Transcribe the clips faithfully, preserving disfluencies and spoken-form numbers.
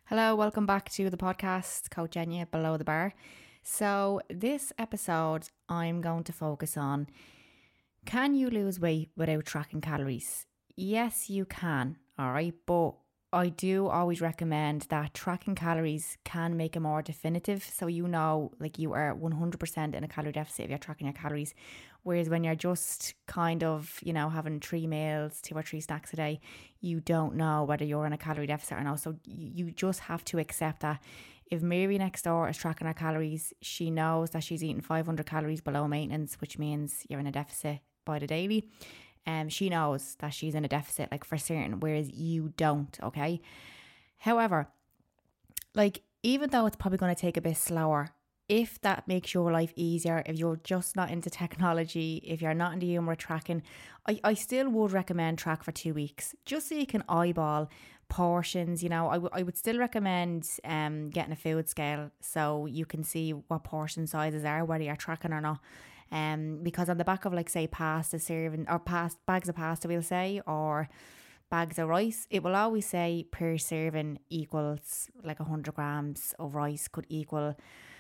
Hello, welcome back to the podcast, Coach Enya Below the Bar. So, this episode, I'm going to focus on, can you lose weight without tracking calories? Yes, you can, all right, but I do always recommend that tracking calories can make it more definitive, so you know, like you are one hundred percent in a calorie deficit if you're tracking your calories. Whereas when you're just kind of, you know, having three meals, two or three snacks a day, you don't know whether you're in a calorie deficit or not. So you just have to accept that if Mary next door is tracking her calories, she knows that she's eating five hundred calories below maintenance, which means you're in a deficit by the daily. Um, she knows that she's in a deficit, like for certain, whereas you don't, okay? However, like, even though it's probably going to take a bit slower, if that makes your life easier, if you're just not into technology, if you're not into humour tracking, I, I still would recommend track for two weeks, just so you can eyeball portions. You know, I, w- I would still recommend um getting a food scale so you can see what portion sizes are, whether you're tracking or not. Um, because on the back of, like, say, pasta serving or past bags of pasta, we'll say, or bags of rice, it will always say per serving equals like one hundred grams of rice could equal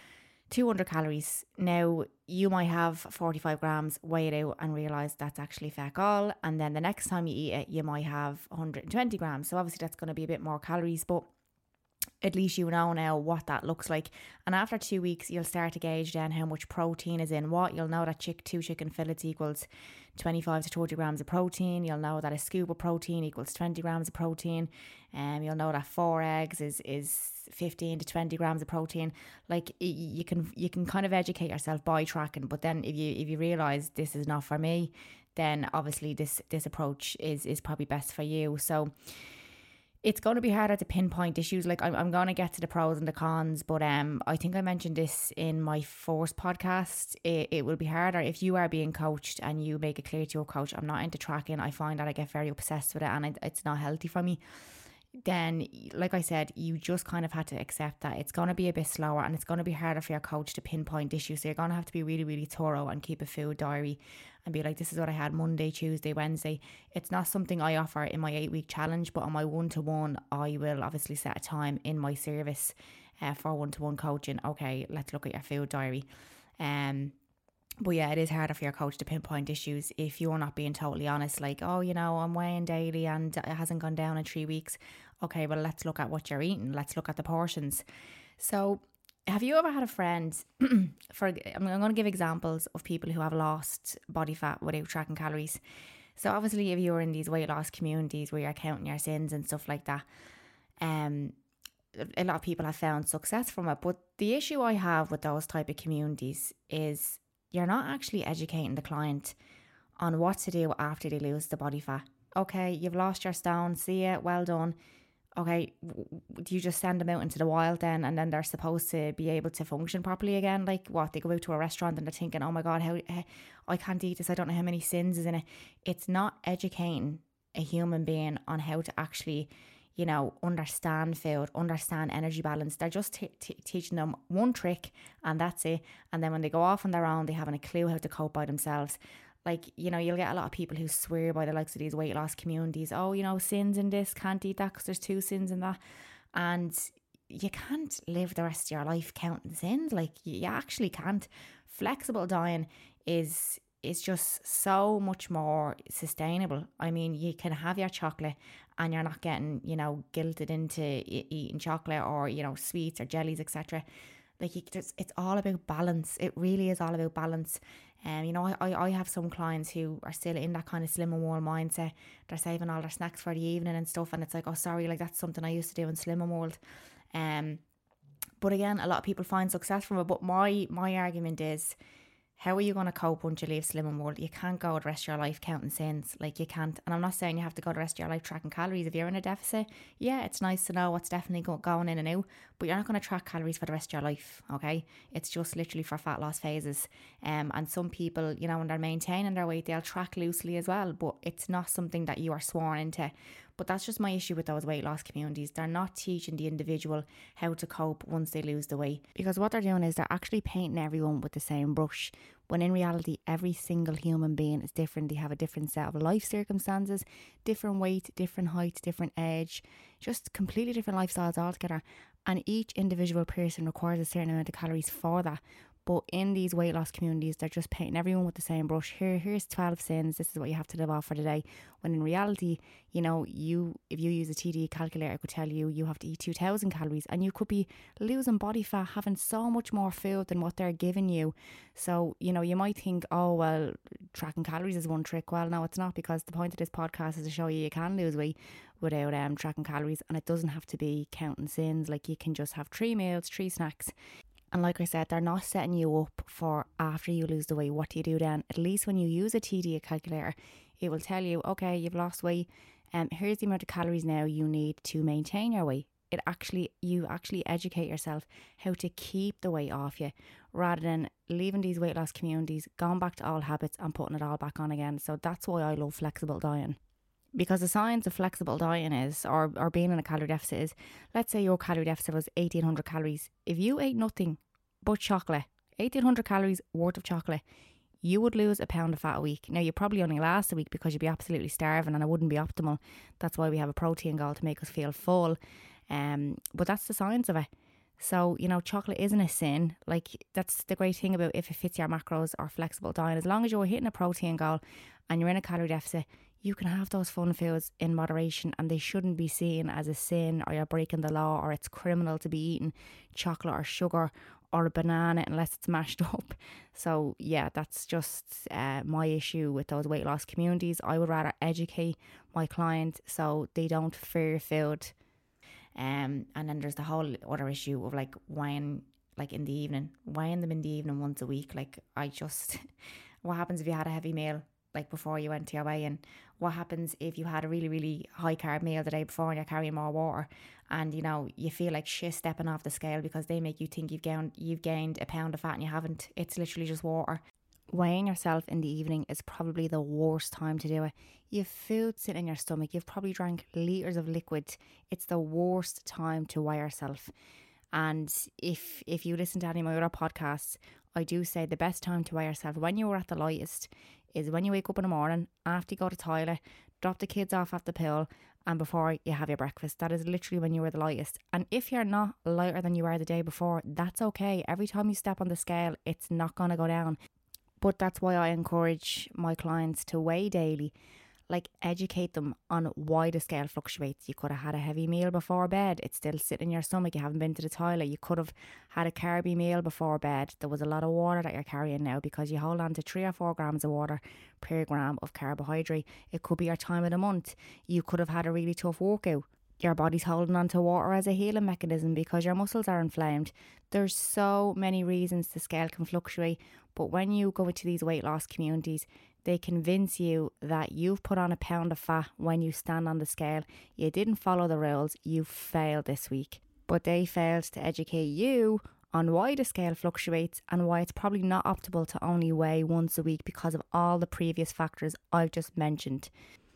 two hundred calories. Now, you might have forty-five grams, weigh it out and realise that's actually feck all. And then the next time you eat it, you might have one hundred twenty grams. So obviously that's going to be a bit more calories, but at least you know now what that looks like. And after two weeks, you'll start to gauge then how much protein is in what. You'll know that chick, two chicken fillets equals twenty-five to thirty grams of protein. You'll know that a scoop of protein equals twenty grams of protein. And um, you'll know that four eggs is, is fifteen to twenty grams of protein. Like, you can you can kind of educate yourself by tracking. But then if you if you realise this is not for me, then obviously this this approach is is probably best for you. So it's going to be harder to pinpoint issues. Like, I'm, I'm going to get to the pros and the cons, but um, I think I mentioned this in my first podcast. It, it will be harder if you are being coached and you make it clear to your coach, I'm not into tracking. I find that I get very obsessed with it and it, it's not healthy for me. Then, like I said, you just kind of had to accept that it's going to be a bit slower and it's going to be harder for your coach to pinpoint issues. So you're going to have to be really, really thorough and keep a food diary and be like, this is what I had Monday, Tuesday, Wednesday. It's not something I offer in my eight week challenge, but on my one-to-one, I will obviously set a time in my service uh, for one-to-one coaching. Okay, let's look at your food diary. Um, But yeah, it is harder for your coach to pinpoint issues if you're not being totally honest, like, oh, you know, I'm weighing daily and it hasn't gone down in three weeks. Okay, well, let's look at what you're eating. Let's look at the portions. So have you ever had a friend, for I'm going to give examples of people who have lost body fat without tracking calories. So obviously if you're in these weight loss communities where you're counting your sins and stuff like that, um, a lot of people have found success from it. But the issue I have with those type of communities is you're not actually educating the client on what to do after they lose the body fat. Okay, you've lost your stone, see ya, well done. Okay, do you just send them out into the wild then and then they're supposed to be able to function properly again? Like, what, they go out to a restaurant and they're thinking, oh my God, how, how I can't eat this, I don't know how many sins is in it. It's not educating a human being on how to actually, you know, understand food, understand energy balance. They're just t- t- teaching them one trick and that's it. And then when they go off on their own, they haven't a clue how to cope by themselves. Like, you know, you'll get a lot of people who swear by the likes of these weight loss communities. Oh, you know, sins in this, can't eat that because there's two sins in that. And you can't live the rest of your life counting sins. Like, you actually can't. Flexible diet is is just so much more sustainable. I mean, you can have your chocolate and you're not getting, you know, guilted into e- eating chocolate or, you know, sweets or jellies, et cetera. Like, you, it's all about balance. It really is all about balance. And um, you know, I, I have some clients who are still in that kind of slim and world mindset. They're saving all their snacks for the evening and stuff, and it's like, oh, sorry, like that's something I used to do in slim and world. Um, but again, a lot of people find success from it. But my my argument is, how are you going to cope once you leave Slim and World? You can't go the rest of your life counting sins. Like, you can't. And I'm not saying you have to go the rest of your life tracking calories. If you're in a deficit, yeah, it's nice to know what's definitely go- going in and out. But you're not going to track calories for the rest of your life, okay? It's just literally for fat loss phases. Um, and some people, you know, when they're maintaining their weight, they'll track loosely as well. But it's not something that you are sworn into. But that's just my issue with those weight loss communities. They're not teaching the individual how to cope once they lose the weight, because what they're doing is they're actually painting everyone with the same brush, when in reality every single human being is different. They have a different set of life circumstances, different weight, different height, different age, just completely different lifestyles altogether, and each individual person requires a certain amount of calories for that. But in these weight loss communities, they're just painting everyone with the same brush. Here, here's twelve sins. This is what you have to live off for today. When in reality, you know, you if you use a T D E calculator, it could tell you you have to eat two thousand calories, and you could be losing body fat, having so much more food than what they're giving you. So, you know, you might think, oh, well, tracking calories is one trick. Well, no, it's not, because the point of this podcast is to show you you can lose weight without um, tracking calories, and it doesn't have to be counting sins. Like, you can just have three meals, three snacks. And like I said, they're not setting you up for after you lose the weight. What do you do then? At least when you use a T D E calculator, it will tell you, okay, you've lost weight, and um, here's the amount of calories now you need to maintain your weight. It actually, you actually educate yourself how to keep the weight off you, rather than leaving these weight loss communities, going back to old habits and putting it all back on again. So that's why I love flexible dieting. Because the science of flexible dieting is, or, or being in a calorie deficit is, let's say your calorie deficit was eighteen hundred calories. If you ate nothing but chocolate, eighteen hundred calories worth of chocolate, you would lose a pound of fat a week. Now, you probably only last a week because you'd be absolutely starving, and it wouldn't be optimal. That's why we have a protein goal, to make us feel full. Um, but that's the science of it. So, you know, chocolate isn't a sin. Like, that's the great thing about if it fits your macros or flexible diet. As long as you're hitting a protein goal and you're in a calorie deficit, you can have those fun foods in moderation, and they shouldn't be seen as a sin, or you're breaking the law, or it's criminal to be eating chocolate or sugar or a banana unless it's mashed up. So yeah, that's just uh, my issue with those weight loss communities. I would rather educate my clients so they don't fear food. Um, and then there's the whole other issue of like weighing, like in the evening, weighing them in the evening once a week. Like, I just, what happens if you had a heavy meal like before you went to your weigh-in? What happens if you had a really, really high carb meal the day before and you're carrying more water, and you know, you feel like shit stepping off the scale because they make you think you've gained you've gained a pound of fat and you haven't. It's literally just water. Weighing yourself in the evening is probably the worst time to do it. You have food sitting in your stomach, you've probably drank litres of liquid. It's the worst time to weigh yourself. And if if you listen to any of my other podcasts, I do say the best time to weigh yourself when you're at the lightest is when you wake up in the morning, after you go to the toilet, drop the kids off at the pool, and before you have your breakfast. That is literally when you were the lightest. And if you're not lighter than you were the day before, that's okay. Every time you step on the scale, it's not going to go down. But that's why I encourage my clients to weigh daily. Like, educate them on why the scale fluctuates. You could have had a heavy meal before bed. It's still sitting in your stomach. You haven't been to the toilet. You could have had a carby meal before bed. There was a lot of water that you're carrying now, because you hold on to three or four grams of water per gram of carbohydrate. It could be your time of the month. You could have had a really tough workout. Your body's holding on to water as a healing mechanism because your muscles are inflamed. There's so many reasons the scale can fluctuate. But when you go into these weight loss communities, they convince you that you've put on a pound of fat when you stand on the scale. You didn't follow the rules. You failed this week. But they failed to educate you on why the scale fluctuates and why it's probably not optimal to only weigh once a week because of all the previous factors I've just mentioned.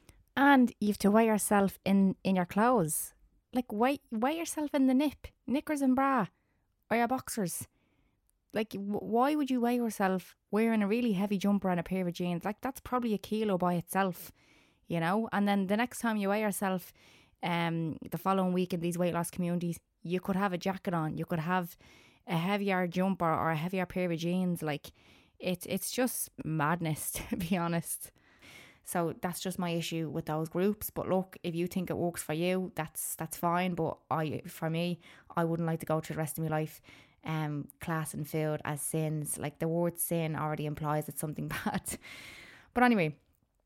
And you have to weigh yourself in, in your clothes. Like, weigh, weigh yourself in the nip, knickers and bra, or your boxers. Like, w- why would you weigh yourself wearing a really heavy jumper and a pair of jeans? Like, that's probably a kilo by itself, you know? And then the next time you weigh yourself um, the following week in these weight loss communities, you could have a jacket on. You could have a heavier jumper or a heavier pair of jeans. Like, it's it's just madness, to be honest. So that's just my issue with those groups. But look, if you think it works for you, that's that's fine. But I, for me, I wouldn't like to go through the rest of my life um, classing food as sins. Like, the word sin already implies it's something bad. But anyway,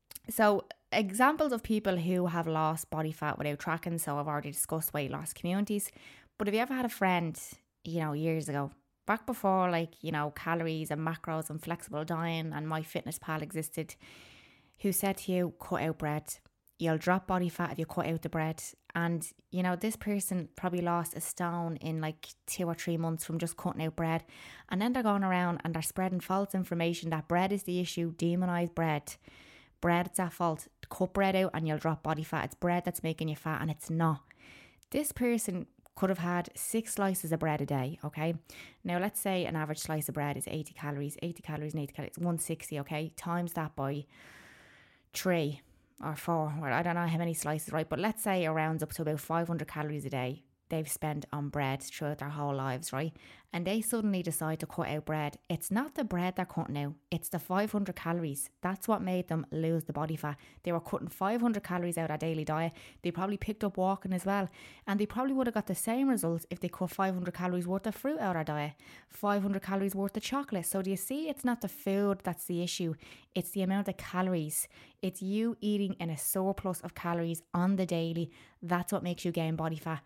so examples of people who have lost body fat without tracking. So I've already discussed weight loss communities. But have you ever had a friend, you know, years ago, back before, like, you know, calories and macros and flexible dieting and MyFitnessPal existed, who said to you, cut out bread. You'll drop body fat if you cut out the bread. And, you know, this person probably lost a stone in like two or three months from just cutting out bread. And then they're going around and they're spreading false information that bread is the issue. Demonise bread. Bread, it's at fault. cut bread out and you'll drop body fat. It's bread that's making you fat, and it's not. This person could have had six slices of bread a day, okay? Now, let's say an average slice of bread is eighty calories. eighty calories and eighty calories, one hundred sixty, okay? Times that by three or four, or I don't know how many slices, right? But let's say it rounds up to about five hundred calories a day they've spent on bread throughout their whole lives, right? And they suddenly decide to cut out bread. It's not the bread they're cutting out, it's the five hundred calories. That's what made them lose the body fat. They were cutting five hundred calories out of their daily diet. They probably picked up walking as well, and they probably would have got the same results if they cut five hundred calories worth of fruit out of their diet, five hundred calories worth of chocolate. So do you see, it's not the food that's the issue, it's the amount of calories. It's you eating in a surplus of calories on the daily. That's what makes you gain body fat.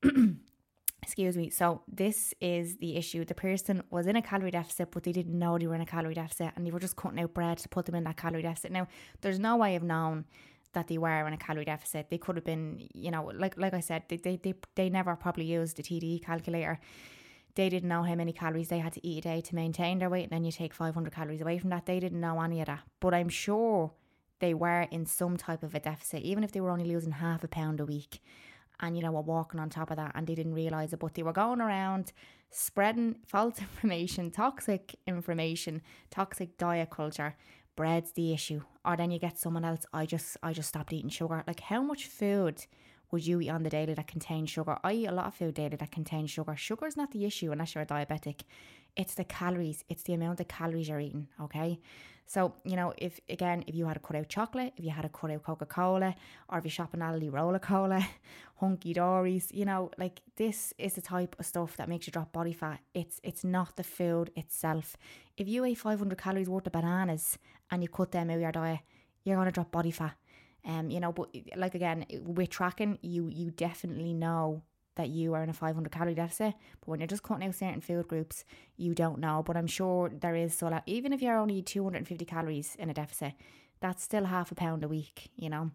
Excuse me. So this is the issue. The person was in a calorie deficit, but they didn't know they were in a calorie deficit, and they were just cutting out bread to put them in that calorie deficit. Now, there's no way of knowing that they were in a calorie deficit. They could have been, you know, like like I said, they they they, they never probably used the T D E calculator. They didn't know how many calories they had to eat a day to maintain their weight, and then you take five hundred calories away from that. They didn't know any of that. But I'm sure they were in some type of a deficit, even if they were only losing half a pound a week. And, you know, were walking on top of that, and they didn't realise it, but they were going around spreading false information, toxic information, toxic diet culture. Bread's the issue. Or then you get someone else, I just I just stopped eating sugar. Like, how much food would you eat on the daily that contains sugar? I eat a lot of food daily that contains sugar. Sugar's not the issue unless you're a diabetic. It's the calories. It's the amount of calories you're eating, okay? So, you know, if, again, if you had to cut out chocolate, if you had to cut out Coca-Cola, or if you're shopping Aldi Roller Cola, Hunky Dories, you know, like, this is the type of stuff that makes you drop body fat. It's it's not the food itself. If you ate five hundred calories worth of bananas and you cut them out of your diet, you're going to drop body fat. Um, you know, but like, again, with tracking, you, you definitely know that you are in a five hundred calorie deficit, but when you're just cutting out certain food groups, you don't know. But I'm sure there is, so that even if you're only two hundred fifty calories in a deficit, that's still half a pound a week, you know.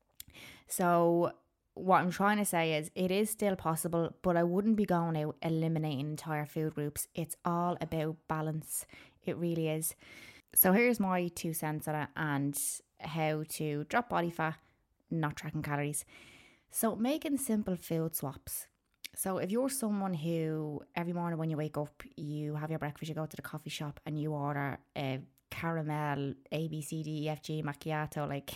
So what I'm trying to say is, it is still possible, but I wouldn't be going out eliminating entire food groups. It's all about balance. It really is. So here's my two cents on it and how to drop body fat, not tracking calories. So making simple food swaps. So if you're someone who every morning when you wake up, you have your breakfast, you go to the coffee shop and you order a caramel A B C D E F G macchiato, like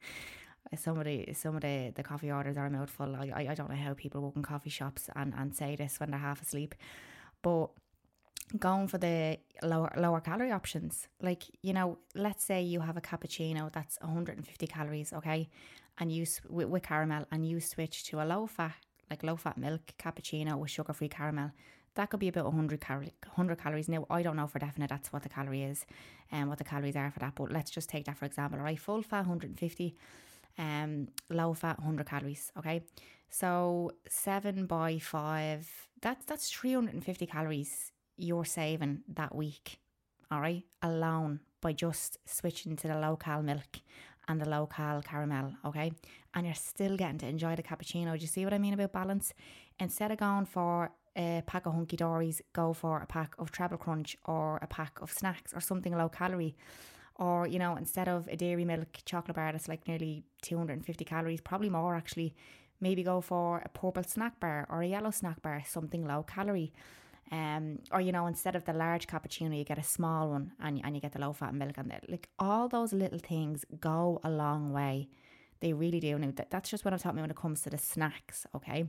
some of the some of the, the coffee orders are a mouthful. I, I I don't know how people work in coffee shops and, and say this when they're half asleep, but going for the lower lower calorie options, like, you know, let's say you have a cappuccino that's one hundred fifty calories, okay, and you with, with caramel, and you switch to a low fat, like low fat milk cappuccino with sugar free caramel. That could be about one hundred, cal- one hundred calories. Now, I don't know for definite that's what the calorie is and what the calories are for that, but let's just take that for example, right? Full fat one hundred fifty, um, low fat one hundred calories, okay? So seven by five, that's, that's three hundred fifty calories you're saving that week, all right, alone by just switching to the low cal milk and the low cal caramel, okay? And you're still getting to enjoy the cappuccino. Do you see what I mean about balance? Instead of going for a pack of Hunky Dories, go for a pack of Treble Crunch or a pack of snacks or something low calorie. Or, you know, instead of a dairy milk chocolate bar that's like nearly two hundred fifty calories, probably more actually, maybe go for a purple snack bar or a yellow snack bar, something low calorie. Um, or, you know, instead of the large cappuccino, you get a small one, and, and you get the low fat milk. And like, all those little things go a long way. They really do. Now, that, that's just what I'm talking about when it comes to the snacks, okay?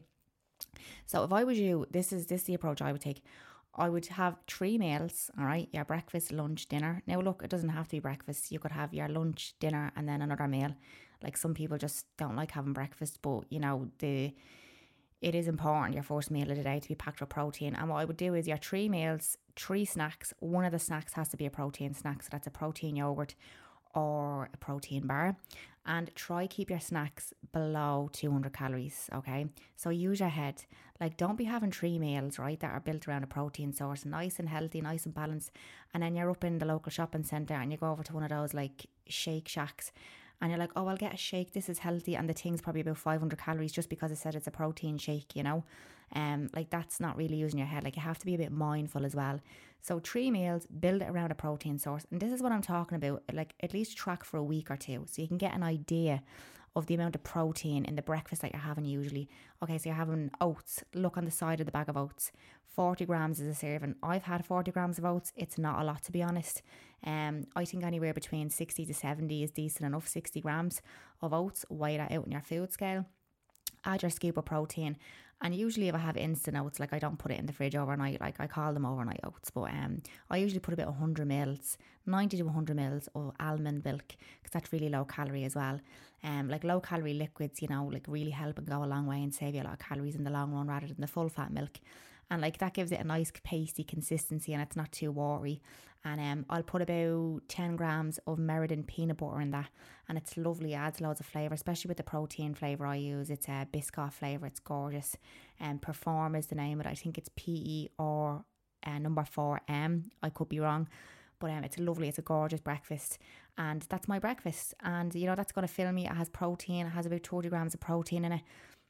So if I was you, this is this is the approach I would take. I would have three meals, all right? Your breakfast, lunch, dinner. Now, look, it doesn't have to be breakfast. You could have your lunch, dinner, and then another meal. Like, some people just don't like having breakfast, but, you know, the... it is important, your first meal of the day, to be packed with protein. And what I would do is your three meals, three snacks. One of the snacks has to be a protein snack. So that's a protein yogurt or a protein bar. And try keep your snacks below two hundred calories, okay? So use your head. Like, don't be having three meals, right, that are built around a protein source. Nice and healthy, nice and balanced. And then you're up in the local shopping centre and you go over to one of those, like, Shake Shacks. and you're like, oh, I'll get a shake, this is healthy, and the thing's probably about five hundred calories just because it said it's a protein shake, you know. Um, like that's not really using your head. Like you have to be a bit mindful as well. So three meals, build it around a protein source. And this is what I'm talking about. Like at least track for a week or two so you can get an idea of the amount of protein in the breakfast that you're having usually. Okay, so you're having oats. Look on the side of the bag of oats. forty grams is a serving. I've had forty grams of oats. It's not a lot, to be honest. Um, I think anywhere between sixty to seventy is decent enough. sixty grams of oats, weigh that out in your food scale. Add your scoop of protein. And usually if I have instant oats, like I don't put it in the fridge overnight, like I call them overnight oats, but um, I usually put about one hundred mils, ninety to one hundred mils of almond milk, because that's really low calorie as well. Um, like low calorie liquids, you know, like really help and go a long way and save you a lot of calories in the long run rather than the full fat milk. And like that gives it a nice pasty consistency and it's not too watery. And um, I'll put about ten grams of Meriden peanut butter in that, and it's lovely, it adds loads of flavour, especially with the protein flavour I use. It's a Biscoff flavour, it's gorgeous. And um, Perform is the name of it. I think it's P E or uh, number four M, I could be wrong. But um, it's lovely, it's a gorgeous breakfast. And that's my breakfast. And you know, that's going to fill me. It has protein, it has about thirty grams of protein in it.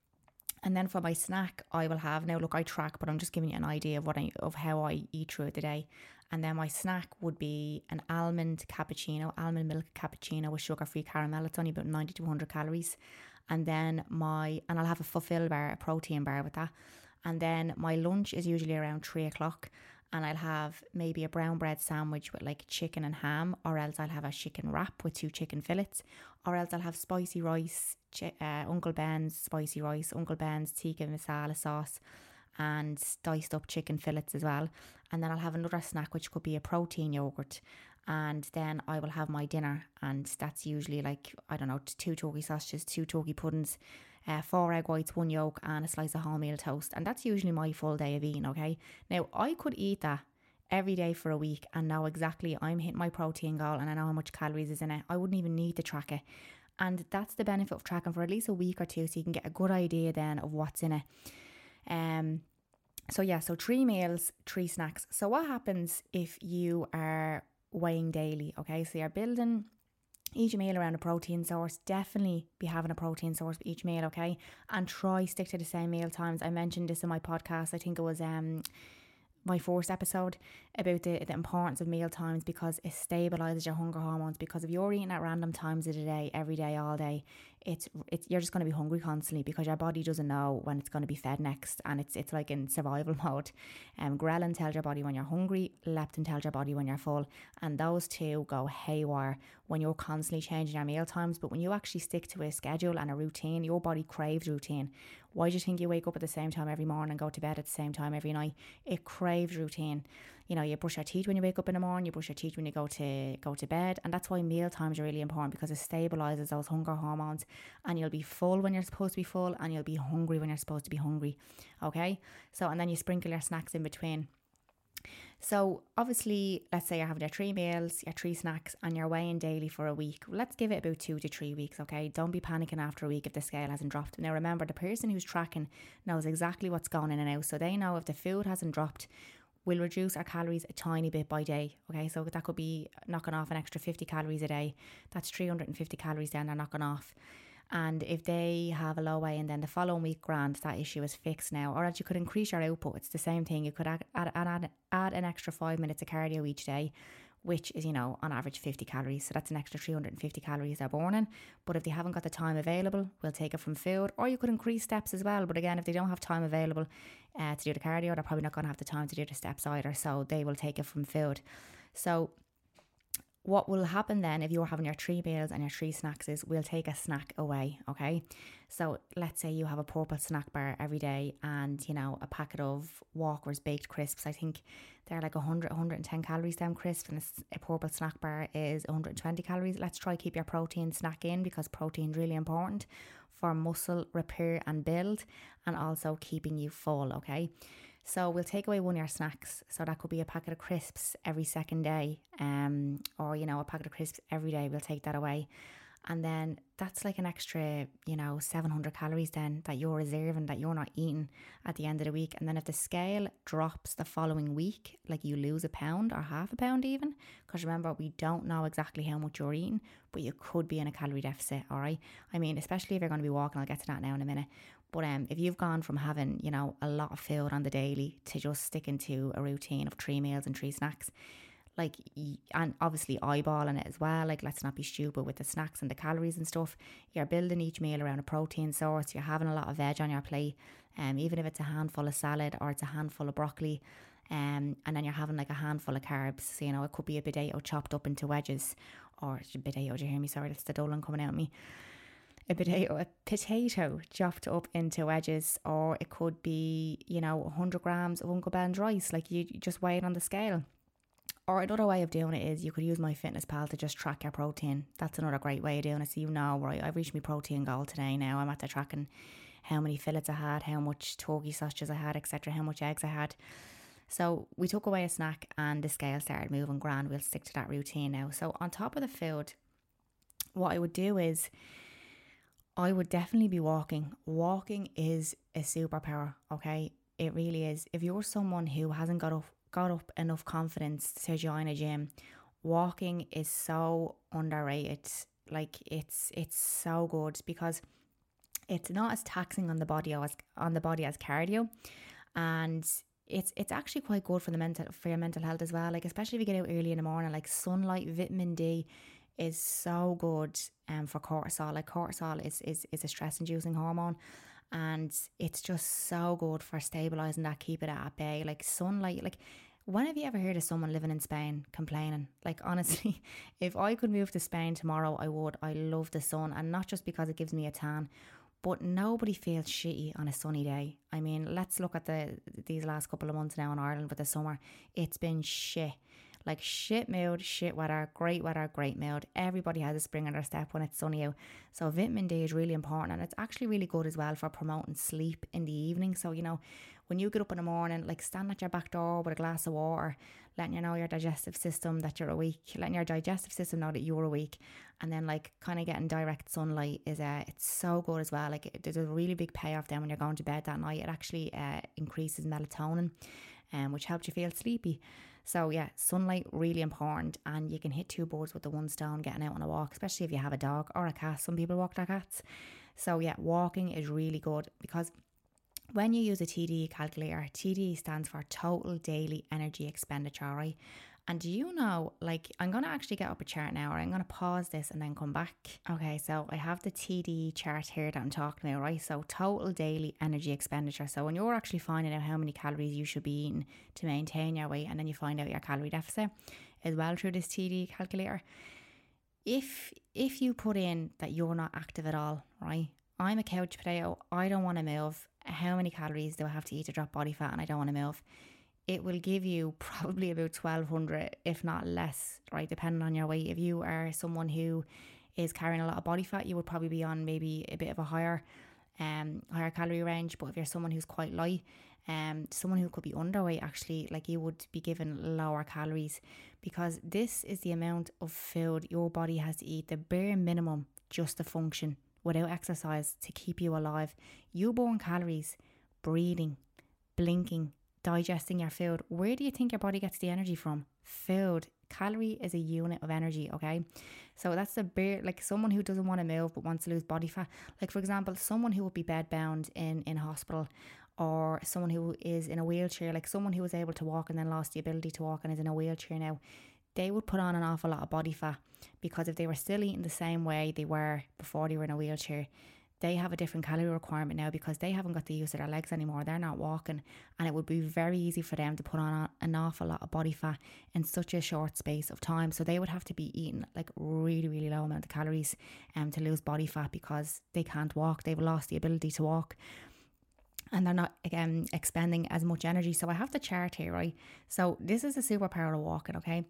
And then for my snack, I will have, now look, I track, but I'm just giving you an idea of what I, of how I eat throughout the day. And then my snack would be an almond cappuccino, almond milk cappuccino with sugar-free caramel. It's only about ninety to one hundred calories. And then my, and I'll have a Fulfill bar, a protein bar with that. And then my lunch is usually around three o'clock. And I'll have maybe a brown bread sandwich with like chicken and ham, or else I'll have a chicken wrap with two chicken fillets, or else I'll have spicy rice, chi- uh, Uncle Ben's spicy rice, Uncle Ben's tikka masala sauce, and diced up chicken fillets as well. And then I'll have another snack which could be a protein yogurt. And then I will have my dinner, and that's usually like, I don't know, two turkey sausages, two turkey puddings, uh, four egg whites, one yolk, and a slice of wholemeal toast. And that's usually my full day of eating, okay? Now, I could eat that every day for a week and know exactly I'm hitting my protein goal and I know how much calories is in it. I wouldn't even need to track it. And that's the benefit of tracking for at least a week or two, so you can get a good idea then of what's in it. Um. So yeah, so three meals, three snacks. So what happens if you are weighing daily? Okay, so you're building each meal around a protein source. Definitely be having a protein source for each meal, okay? And try stick to the same meal times. I mentioned this in my podcast. I think it was um my first episode about the, the importance of meal times, because it stabilizes your hunger hormones. Because if you're eating at random times of the day, every day, all day, it's it's you're just going to be hungry constantly, because your body doesn't know when it's going to be fed next, and it's it's like in survival mode. Um, ghrelin tells your body when you're hungry, leptin tells your body when you're full, and those two go haywire when you're constantly changing your meal times. But when you actually stick to a schedule and a routine, your body craves routine. Why do you think you wake up at the same time every morning and go to bed at the same time every night? It craves routine. You know, you brush your teeth when you wake up in the morning, you brush your teeth when you go to go to bed, and that's why meal times are really important, because it stabilizes those hunger hormones, and you'll be full when you're supposed to be full, and you'll be hungry when you're supposed to be hungry. Okay, so and then you sprinkle your snacks in between. So obviously, let's say you're having your three meals, your three snacks, and you're weighing daily for a week. Let's give it about two to three weeks, okay? Don't be panicking after a week if the scale hasn't dropped. Now remember, the person who's tracking knows exactly what's going in and out. So they know if the food hasn't dropped, we'll reduce our calories a tiny bit by day, okay? So that could be knocking off an extra fifty calories a day. That's three hundred fifty calories then they're knocking off. And if they have a low weigh and then the following week, grand, that issue is fixed now. Or else you could increase your output. It's the same thing. You could add, add, add, add an extra five minutes of cardio each day, which is, you know, on average fifty calories. So that's an extra three hundred fifty calories they're burning. But if they haven't got the time available, we'll take it from food. Or you could increase steps as well. But again, if they don't have time available uh, to do the cardio, they're probably not going to have the time to do the steps either. So they will take it from food. So what will happen then if you're having your three meals and your three snacks is we'll take a snack away, okay? So let's say you have a purple snack bar every day and, you know, a packet of Walker's baked crisps. I think they're like one hundred, one hundred ten calories down crisps, and a purple snack bar is one hundred twenty calories. Let's try keep your protein snack in, because protein is really important for muscle repair and build, and also keeping you full, okay? So we'll take away one of your snacks. So that could be a packet of crisps every second day, um, or, you know, a packet of crisps every day. We'll take that away. And then that's like an extra, you know, seven hundred calories then that you're reserving, that you're not eating at the end of the week. And then if the scale drops the following week, like you lose a pound or half a pound even, because remember, we don't know exactly how much you're eating, but you could be in a calorie deficit, all right? I mean, especially if you're going to be walking, I'll get to that now in a minute. But um, if you've gone from having, you know, a lot of food on the daily to just sticking to a routine of three meals and three snacks, like, and obviously eyeballing it as well, like let's not be stupid with the snacks and the calories and stuff. You're building each meal around a protein source, you're having a lot of veg on your plate, um, even if it's a handful of salad or it's a handful of broccoli, um, and then you're having like a handful of carbs. So, you know, it could be a potato chopped up into wedges, or a potato, do you hear me? Sorry, that's the Dolan coming out of me. A potato, a potato chopped up into wedges, or it could be, you know, one hundred grams of Uncle Ben's rice, like you, you just weigh it on the scale. Or another way of doing it is you could use MyFitnessPal to just track your protein. That's another great way of doing it. So you know, right, I've reached my protein goal today now. I'm at the tracking how many fillets I had, how much turkey sausages I had, et cetera, how much eggs I had. So we took away a snack and the scale started moving grand. We'll stick to that routine now. So on top of the food, what I would do is I would definitely be walking. Walking is a superpower, okay? It really is. If you're someone who hasn't got up got up enough confidence to join a gym, walking is so underrated. Like it's it's so good because it's not as taxing on the body as on the body as cardio, and it's it's actually quite good for the mental for your mental health as well. Like especially if you get out early in the morning, like sunlight, vitamin D is so good um for cortisol. Like cortisol is is is a stress inducing hormone. And it's just so good for stabilising that, keep it at bay. Like sunlight, like when have you ever heard of someone living in Spain complaining? Like honestly, if I could move to Spain tomorrow, I would. I love the sun, and not just because it gives me a tan, but nobody feels shitty on a sunny day. I mean, let's look at the these last couple of months now in Ireland with the summer. It's been shit. Like shit mood, shit weather, great weather, great mood. Everybody has a spring in their step when it's sunny out. So vitamin D is really important, and it's actually really good as well for promoting sleep in the evening. So, you know, when you get up in the morning, like stand at your back door with a glass of water, letting you know your digestive system that you're awake, letting your digestive system know that you're awake, and then like kind of getting direct sunlight is uh, it's so good as well. Like it, there's a really big payoff then when you're going to bed that night. It actually uh, increases melatonin, um, which helps you feel sleepy. So yeah, sunlight really important, and you can hit two birds with the one stone getting out on a walk, especially if you have a dog or a cat. Some people walk their cats. So yeah, walking is really good because when you use a T D E calculator, T D E stands for total daily energy expenditure, right? And do you know, like, I'm going to actually get up a chart now, or I'm going to pause this and then come back. Okay, so I have the T D E chart here that I'm talking about, right? So total daily energy expenditure. So when you're actually finding out how many calories you should be eating to maintain your weight, and then you find out your calorie deficit as well through this T D E calculator. If, if you put in that you're not active at all, right? I'm a couch potato. I don't want to move. How many calories do I have to eat to drop body fat and I don't want to move? It will give you probably about twelve hundred, if not less, right? Depending on your weight. If you are someone who is carrying a lot of body fat, you would probably be on maybe a bit of a higher um, higher calorie range. But if you're someone who's quite light, um, someone who could be underweight actually, like you would be given lower calories, because this is the amount of food your body has to eat, the bare minimum just to function without exercise to keep you alive. You burn calories, breathing, blinking, digesting your food. Where do you think your body gets the energy from? Food. Calorie is a unit of energy, okay? So that's the bare, like someone who doesn't want to move but wants to lose body fat. Like for example, someone who would be bedbound in, in hospital, or someone who is in a wheelchair, like someone who was able to walk and then lost the ability to walk and is in a wheelchair now, they would put on an awful lot of body fat, because if they were still eating the same way they were before they were in a wheelchair, they have a different calorie requirement now because they haven't got the use of their legs anymore. They're not walking, and it would be very easy for them to put on an awful lot of body fat in such a short space of time. So they would have to be eating like really, really low amount of calories um, to lose body fat, because they can't walk. They've lost the ability to walk, and they're not, again, expending as much energy. So I have the chart here, right? So this is a superpower of walking, okay?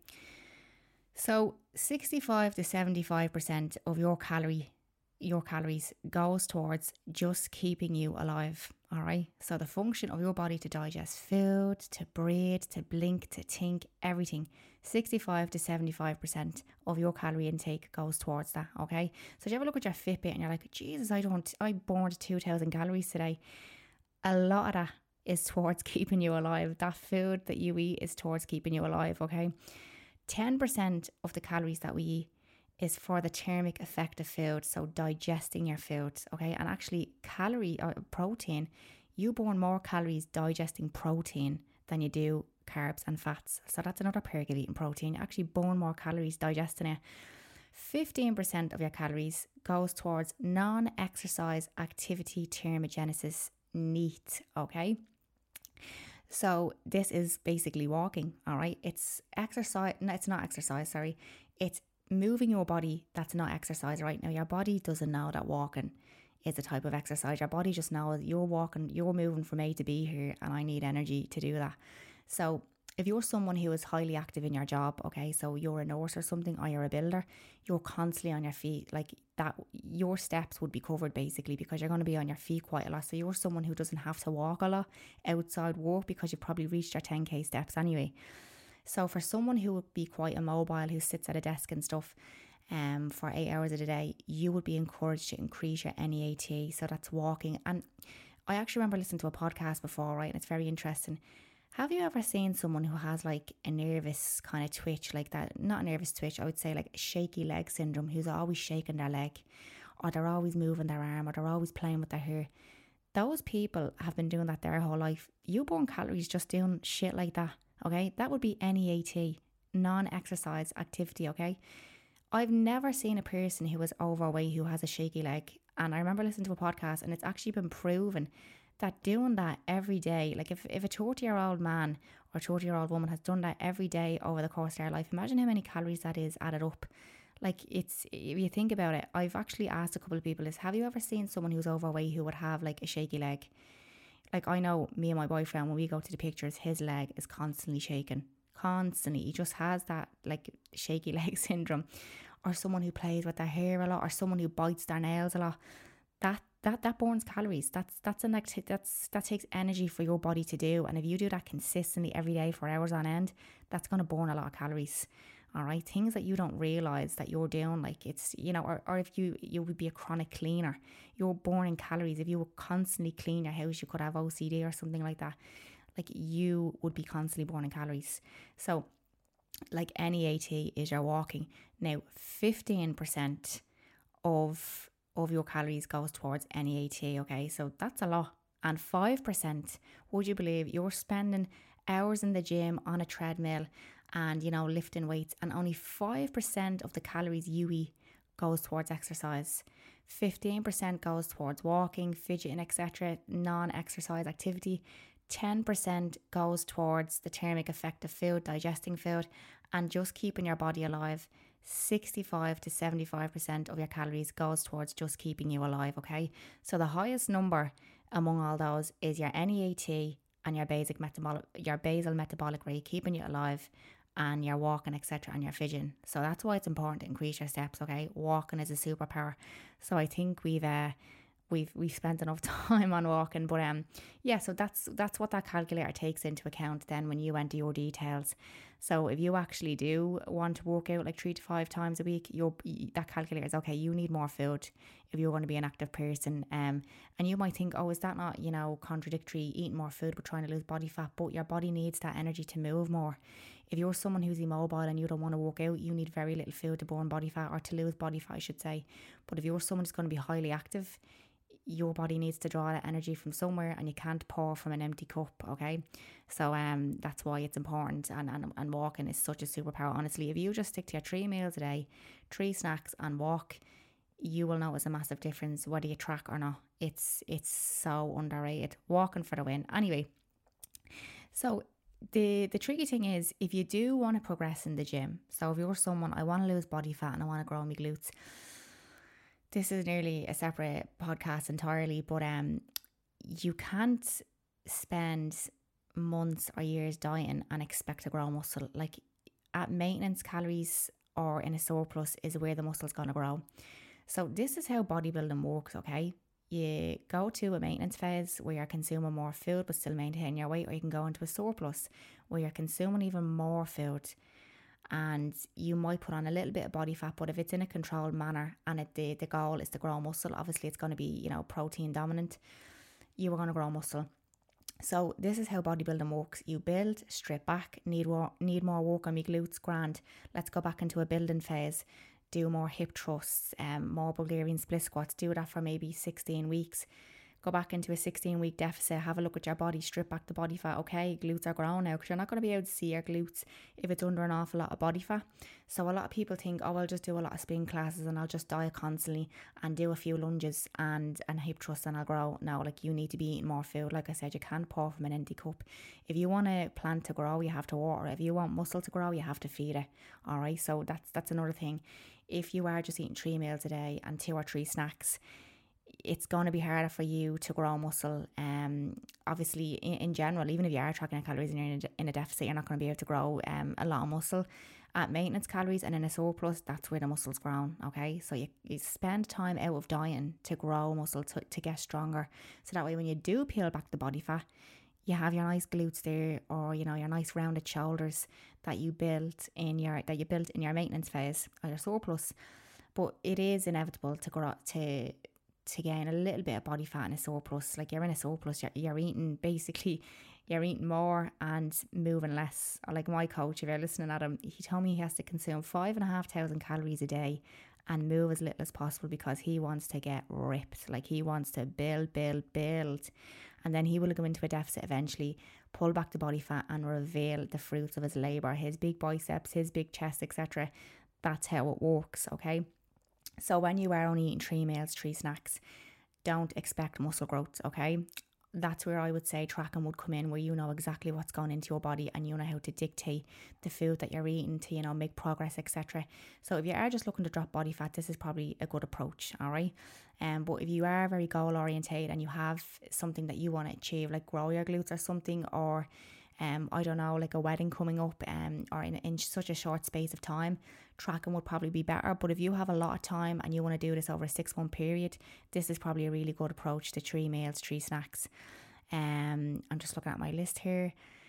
So sixty-five to seventy-five percent of your calorie your calories goes towards just keeping you alive, All right. So the function of your body to digest food, to breathe, to blink, to think, everything, sixty-five to seventy-five percent of your calorie intake goes towards that. Okay. So do you ever look at your Fitbit and you're like, Jesus, I don't, I burned two thousand calories today. A lot of that is towards keeping you alive. That food that you eat is towards keeping you alive. Okay. ten percent of the calories that we eat is for the thermic effect of food, so digesting your food, okay? And actually, calorie or protein, you burn more calories digesting protein than you do carbs and fats. So that's another perk of eating protein. You actually burn more calories digesting it. fifteen percent of your calories goes towards non-exercise activity thermogenesis, NEAT, okay? So this is basically walking, all right? It's exercise, no, it's not exercise, sorry. It's moving your body that's not exercise. Right now your body doesn't know that walking is a type of exercise. Your body just knows you're walking, you're moving from A to B here, and I need energy to do that. So if you're someone who is highly active in your job, okay, so you're a nurse or something, or you're a builder, you're constantly on your feet, like that, your steps would be covered basically, because you're going to be on your feet quite a lot. So you're someone who doesn't have to walk a lot outside work, because you've probably reached your ten k steps anyway. So for someone who would be quite immobile, who sits at a desk and stuff um, for eight hours of the day, you would be encouraged to increase your N E A T. So that's walking. And I actually remember listening to a podcast before, right? And it's very interesting. Have you ever seen someone who has like a nervous kind of twitch like that? Not a nervous twitch, I would say like shaky leg syndrome, who's always shaking their leg, or they're always moving their arm, or they're always playing with their hair. Those people have been doing that their whole life. You burn calories just doing shit like that. Okay, that would be N E A T, non-exercise activity, okay? I've never seen a person who is overweight who has a shaky leg. And I remember listening to a podcast, and it's actually been proven that doing that every day, like if, if a thirty-year-old man or thirty-year-old woman has done that every day over the course of their life, imagine how many calories that is added up. Like it's, if you think about it, I've actually asked a couple of people this, have you ever seen someone who's overweight who would have like a shaky leg? Like I know me and my boyfriend, when we go to the pictures, his leg is constantly shaking, constantly. He just has that like shaky leg syndrome. Or someone who plays with their hair a lot, or someone who bites their nails a lot. That that that burns calories. That's that's an acti- that's that takes energy for your body to do. And if you do that consistently every day for hours on end, that's going to burn a lot of calories. All right, things that you don't realize that you're doing, like it's, you know, or, or if you you would be a chronic cleaner, you're burning calories. If you would constantly clean your house, you could have O C D or something like that. Like you would be constantly burning calories. So like N E A T is your walking. Now fifteen percent of of your calories goes towards N E A T, okay? So that's a lot. And five percent, would you believe, you're spending hours in the gym on a treadmill and, you know, lifting weights, and only five percent of the calories you eat goes towards exercise. fifteen percent goes towards walking, fidgeting, et cetera, non-exercise activity. ten percent goes towards the thermic effect of food, digesting food, and just keeping your body alive. sixty-five to seventy-five percent of your calories goes towards just keeping you alive, okay? So the highest number among all those is your N E A T and your basic metabolic, your basal metabolic rate, keeping you alive, and your walking, et cetera, and your fidgeting. So that's why it's important to increase your steps, okay? Walking is a superpower. So I think we've uh, we've we've spent enough time on walking, but um, yeah. So that's that's what that calculator takes into account then when you enter your details. So if you actually do want to work out like three to five times a week, your that calculator is okay. You need more food if you're going to be an active person. Um, and you might think, oh, is that not, you know, contradictory, eating more food but trying to lose body fat? But your body needs that energy to move more. If you're someone who's immobile and you don't want to work out, you need very little food to burn body fat, or to lose body fat, I should say. But if you're someone who's going to be highly active, your body needs to draw that energy from somewhere, and you can't pour from an empty cup, okay? So um, that's why it's important, and, and, and walking is such a superpower. Honestly, if you just stick to your three meals a day, three snacks and walk, you will notice a massive difference whether you track or not. It's, it's so underrated. Walking for the win. Anyway, so the, the tricky thing is, if you do want to progress in the gym, so if you're someone, I want to lose body fat and I want to grow my glutes, this is nearly a separate podcast entirely, but um, you can't spend months or years dieting and expect to grow muscle. Like at maintenance calories or in a surplus is where the muscle's going to grow. So this is how bodybuilding works, okay? you go to a maintenance phase where you're consuming more food but still maintain your weight, or you can go into a surplus where you're consuming even more food and you might put on a little bit of body fat, but if it's in a controlled manner and it, the, the goal is to grow muscle, obviously it's going to be, you know, protein dominant, you are going to grow muscle. So this is how bodybuilding works. You build, strip back, need more, need more work on my glutes, grand. Let's go back into a building phase. Do more hip thrusts, um, more Bulgarian split squats. Do that for maybe sixteen weeks. Go back into a sixteen week deficit. Have a look at your body, strip back the body fat. Okay, glutes are growing now, because you're not going to be able to see your glutes if it's under an awful lot of body fat. So a lot of people think, oh, I'll just do a lot of spin classes and I'll just diet constantly and do a few lunges and, and hip thrusts and I'll grow. No, like, you need to be eating more food. Like I said, you can't pour from an empty cup. If you want a plant to grow, you have to water. If you want muscle to grow, you have to feed it. All right, so that's that's another thing. If you are just eating three meals a day and two or three snacks, it's going to be harder for you to grow muscle. Um, obviously, in, in general, even if you are tracking your calories and you're in a, in a deficit, you're not going to be able to grow um, a lot of muscle. At maintenance calories and in a surplus, that's where the muscle's grown, okay? So you, you spend time out of dieting to grow muscle, to, to get stronger. So that way when you do peel back the body fat, you have your nice glutes there, or, you know, your nice rounded shoulders that you built in your that you built in your maintenance phase or your surplus. But it is inevitable to grow to to gain a little bit of body fat in a surplus. Like, you're in a surplus, you're, you're eating basically, you're eating more and moving less. Like my coach, if you're listening at him, he told me he has to consume five and a half thousand calories a day and move as little as possible because he wants to get ripped. Like, he wants to build, build, build. And then he will go into a deficit eventually, pull back the body fat and reveal the fruits of his labour, his big biceps, his big chest, et cetera. That's how it works, okay? So when you are only eating three meals, three snacks, don't expect muscle growth, okay? That's where I would say tracking would come in, where you know exactly what's going into your body and you know how to dictate the food that you're eating to, you know, make progress, et cetera. So if you are just looking to drop body fat, this is probably a good approach, all right? Um, but if you are very goal orientated and you have something that you want to achieve, like grow your glutes or something, or um, I don't know, like a wedding coming up, um, or in, in such a short space of time, tracking would probably be better. But if you have a lot of time and you want to do this over a six month period, this is probably a really good approach to three meals, three snacks. Um, I'm just looking at my list here.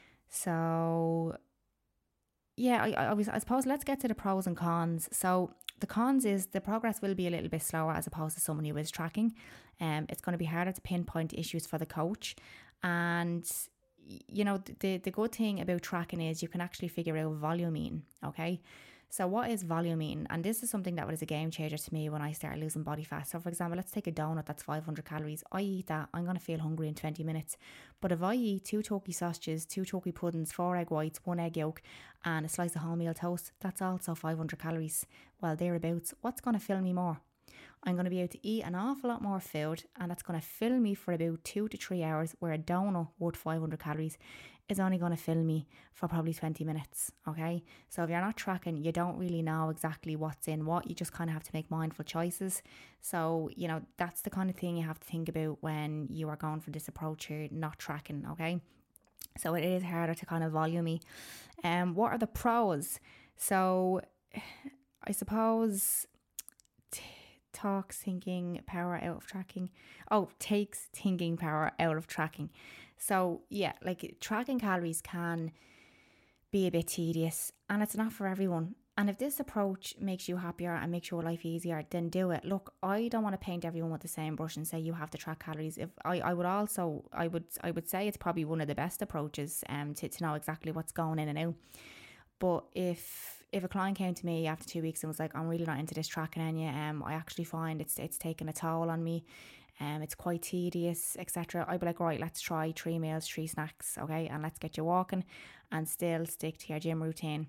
So yeah, I, I, was, I suppose let's get to the pros and cons. So the cons is the progress will be a little bit slower as opposed to someone who is tracking. Um, it's going to be harder to pinpoint issues for the coach. And you know, the the good thing about tracking is you can actually figure out volume eating, okay? So what is volume eating? And this is something that was a game changer to me when I started losing body fat. So for example, let's take a donut that's five hundred calories. I eat that, I'm going to feel hungry in twenty minutes. But if I eat two turkey sausages, two turkey puddings, four egg whites, one egg yolk, and a slice of wholemeal toast, that's also five hundred calories. Well, thereabouts, what's going to fill me more? I'm going to be able to eat an awful lot more food, and that's going to fill me for about two to three hours, where a donut worth five hundred calories is only going to fill me for probably twenty minutes, okay? So if you're not tracking, you don't really know exactly what's in what. You just kind of have to make mindful choices. So, you know, that's the kind of thing you have to think about when you are going for this approach here, not tracking, okay? So it is harder to kind of volume me. Um, what are the pros? So I suppose... T- talks thinking power out of tracking. Oh, takes thinking power out of tracking. So yeah, like tracking calories can be a bit tedious and it's not for everyone. And if this approach makes you happier and makes your life easier, then do it. Look, I don't want to paint everyone with the same brush and say you have to track calories. If I, I would also I would I would say it's probably one of the best approaches um to, to know exactly what's going in and out. But if if a client came to me after two weeks and was like, I'm really not into this tracking any, um, I actually find it's it's taking a toll on me, um, it's quite tedious, et cetera. I'd be like, right, let's try three meals, three snacks, okay, and let's get you walking and still stick to your gym routine.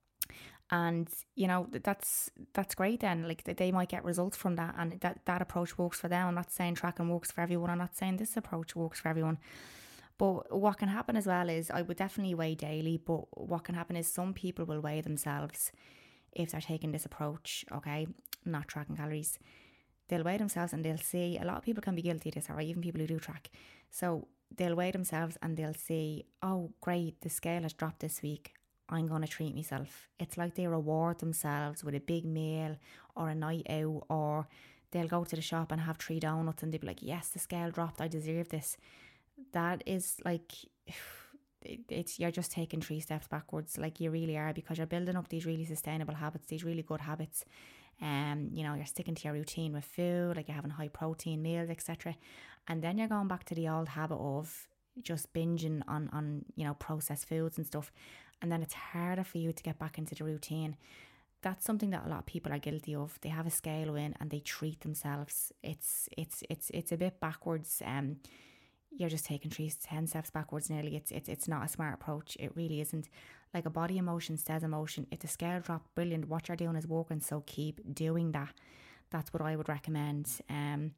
And you know, that's that's great then, like they might get results from that, and that, that approach works for them. I'm not saying tracking works for everyone, I'm not saying this approach works for everyone. But what can happen as well is I would definitely weigh daily, but what can happen is some people will weigh themselves if they're taking this approach, okay, not tracking calories. They'll weigh themselves and they'll see, a lot of people can be guilty of this, or even people who do track. So they'll weigh themselves and they'll see, oh great, the scale has dropped this week, I'm going to treat myself. It's like they reward themselves with a big meal or a night out, or they'll go to the shop and have three donuts and they'll be like, yes, the scale dropped, I deserve this. That is like, it's you're just taking three steps backwards, like you really are, because you're building up these really sustainable habits, these really good habits. Um, you know, you're sticking to your routine with food, like you're having high protein meals, et cetera. And then you're going back to the old habit of just binging on, on, you know, processed foods and stuff. And then it's harder for you to get back into the routine. That's something that a lot of people are guilty of. They have a scale in and they treat themselves. It's it's it's it's a bit backwards. Um, you're just taking three, ten steps backwards nearly. It's it's it's not a smart approach. It really isn't. Like a body emotion says emotion. If the scale dropped, brilliant. What you're doing is working, so keep doing that. That's what I would recommend. Um,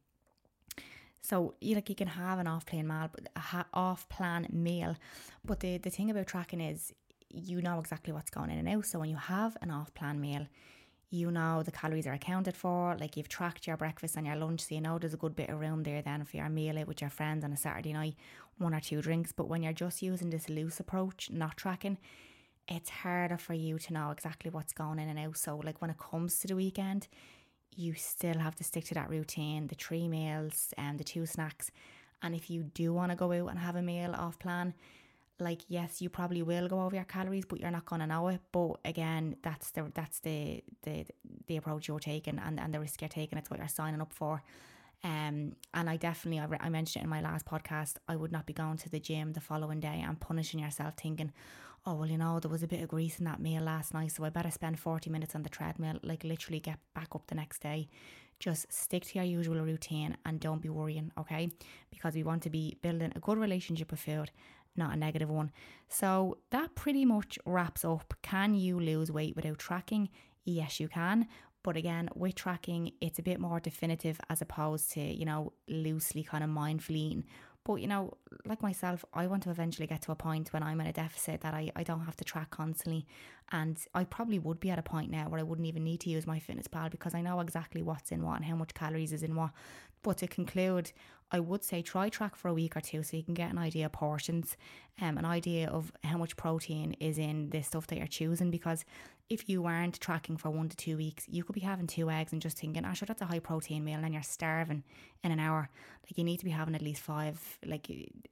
so you like you can have an off plan meal, but a ha- off plan meal. But the the thing about tracking is you know exactly what's going in and out. So when you have an off plan meal, you know the calories are accounted for, like you've tracked your breakfast and your lunch, so you know there's a good bit of room there then for your meal out with your friends on a Saturday night, one or two drinks. But when you're just using this loose approach, not tracking, it's harder for you to know exactly what's going in and out. So like when it comes to the weekend, you still have to stick to that routine, the three meals and the two snacks. And if you do want to go out and have a meal off plan, like yes, you probably will go over your calories, but you're not going to know it. But again, that's the that's the the, the approach you're taking, and, and the risk you're taking. It's what you're signing up for. Um, and I definitely, I, re- I mentioned it in my last podcast, I would not be going to the gym the following day and punishing yourself thinking, oh, well, you know, there was a bit of grease in that meal last night, so I better spend forty minutes on the treadmill. Like literally get back up the next day. Just stick to your usual routine and don't be worrying, okay? Because we want to be building a good relationship with food, not a negative one. So that pretty much wraps up. Can you lose weight without tracking? Yes, you can. But again, with tracking, it's a bit more definitive as opposed to, you know, loosely kind of mindful eating. But, you know, like myself, I want to eventually get to a point when I'm in a deficit that I, I don't have to track constantly. And I probably would be at a point now where I wouldn't even need to use MyFitnessPal because I know exactly what's in what and how much calories is in what. But to conclude, I would say try track for a week or two so you can get an idea of portions, um, an idea of how much protein is in the stuff that you're choosing. Because if you weren't tracking for one to two weeks, you could be having two eggs and just thinking, oh, sure, that's a high protein meal, and then you're starving in an hour. Like you need to be having at least five. Like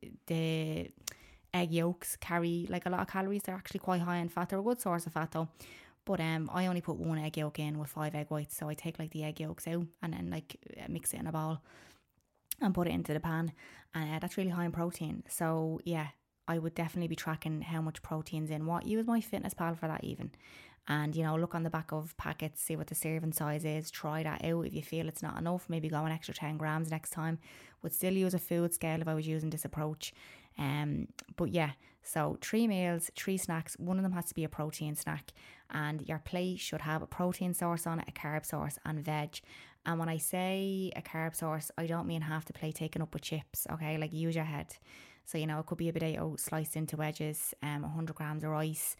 the egg yolks carry like a lot of calories. They're actually quite high in fat. They're a good source of fat though. But um, I only put one egg yolk in with five egg whites. So I take like the egg yolks out and then like mix it in a bowl and put it into the pan. And uh, that's really high in protein. So yeah, I would definitely be tracking how much protein's in what. Use MyFitnessPal for that even. And, you know, look on the back of packets, see what the serving size is, try that out. If you feel it's not enough, maybe go an extra ten grams next time. Would still use a food scale if I was using this approach. Um, but yeah, so three meals, three snacks. One of them has to be a protein snack. And your plate should have a protein source on it, a carb source and veg. And when I say a carb source, I don't mean half the plate taken up with chips, okay? Like use your head. So, you know, it could be a potato sliced into wedges, um, one hundred grams of rice,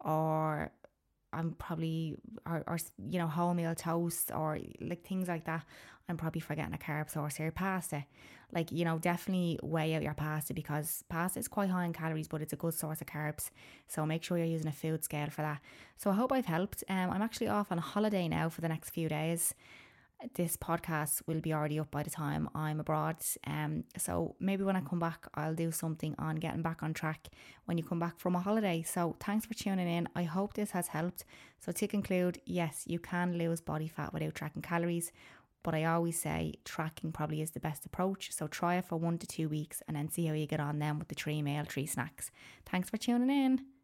or I'm probably, or, or, you know, wholemeal toast or like things like that. I'm probably forgetting a carb source here. Pasta. Like, you know, definitely weigh out your pasta because pasta is quite high in calories, but it's a good source of carbs. So make sure you're using a food scale for that. So I hope I've helped. Um, I'm actually off on holiday now for the next few days. This podcast will be already up by the time I'm abroad. Um, so maybe when I come back, I'll do something on getting back on track when you come back from a holiday. So thanks for tuning in. I hope this has helped. So to conclude, yes, you can lose body fat without tracking calories. But I always say tracking probably is the best approach. So try it for one to two weeks and then see how you get on then with the three meal, three snacks. Thanks for tuning in.